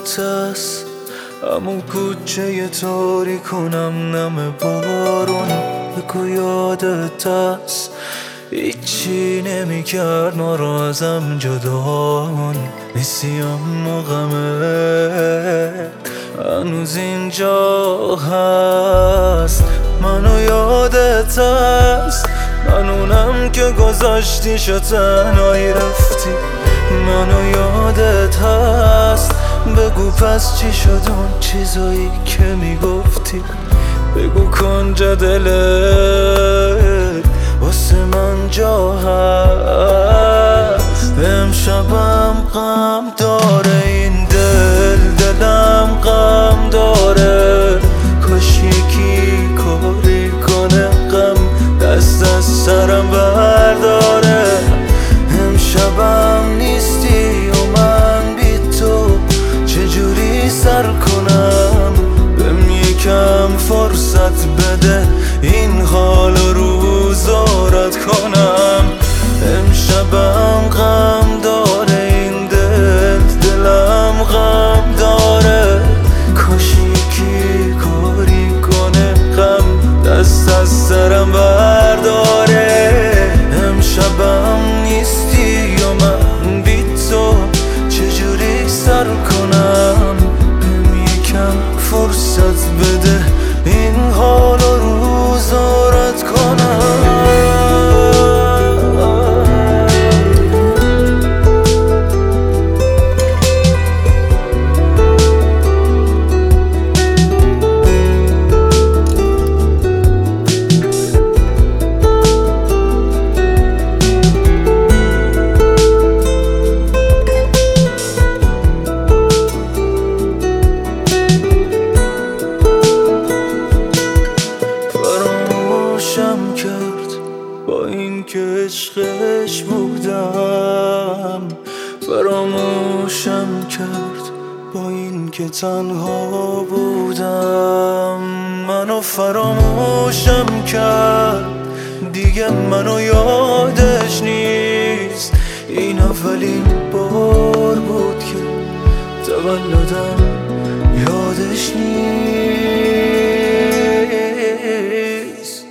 یادت هست همون کوچه تاریکونم نم بارون، بگو یادت هست هیچی نمی کرد ما را ازم جدامون. نسیم و غمه هنوز اینجا هست، منو یادت هست، من اونم که گذاشتی شو تنهایی رفتی. منو یادت هست، بگو پس چی شد اون چیزایی که میگفتی. بگو کنجا دلت واسه من جا هست. امشبم غم داره این دلم غم داره، کاش یکی کاری کنه غم دست از سرم برداره. امشبم نیستی و من بی تو چجوری سر کنم، بهم یکم فرصت بده این حال روزا رد کنم. امشبم غم داره این دلم غم داره، کاش یکی کاری کنه غم دست از سرم برداره. امشبم نیستی و من بی تو چجوری سر کنم، بهم یکم فرصت بده این حال و روزا رد کنم. با این که عشقش بودم، فراموشم کرد با این که تنها بودم. منو فراموشم کرد دیگه منو یادش نیست. این اولین بار بود که تولدم یادش نیست.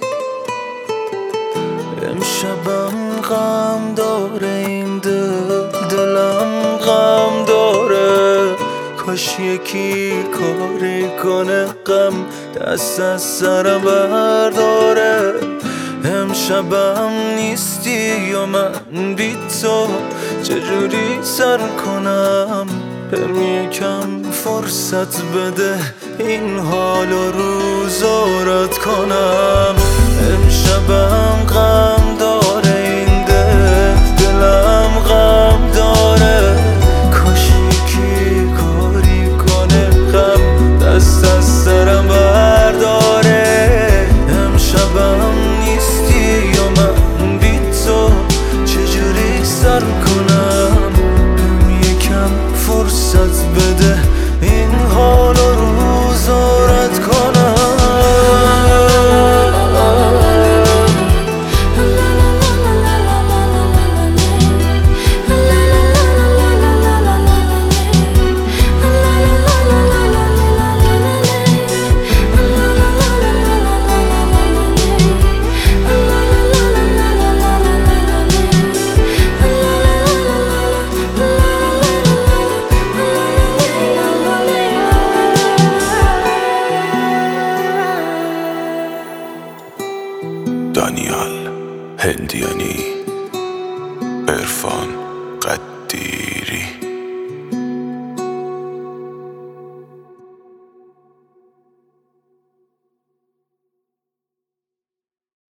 امشبم غم داره این دلم غم داره، کاش یکی کاری کنه غم دست از سرم برداره. امشبم نیستی و من بی تو چجوری سر کنم، بهم یکم فرصت بده این حال و روزا رد کنم. امشبم غم داره این دلم غم داره، کاش یکی کاری کنه غم دست از سرم برداره. امشبم نیستی و من بی تو چجوری سر کنم، بهم یکم فرصت بده این حال و روزا رد کنم. دانیال هندیانی، عرفان قدیری.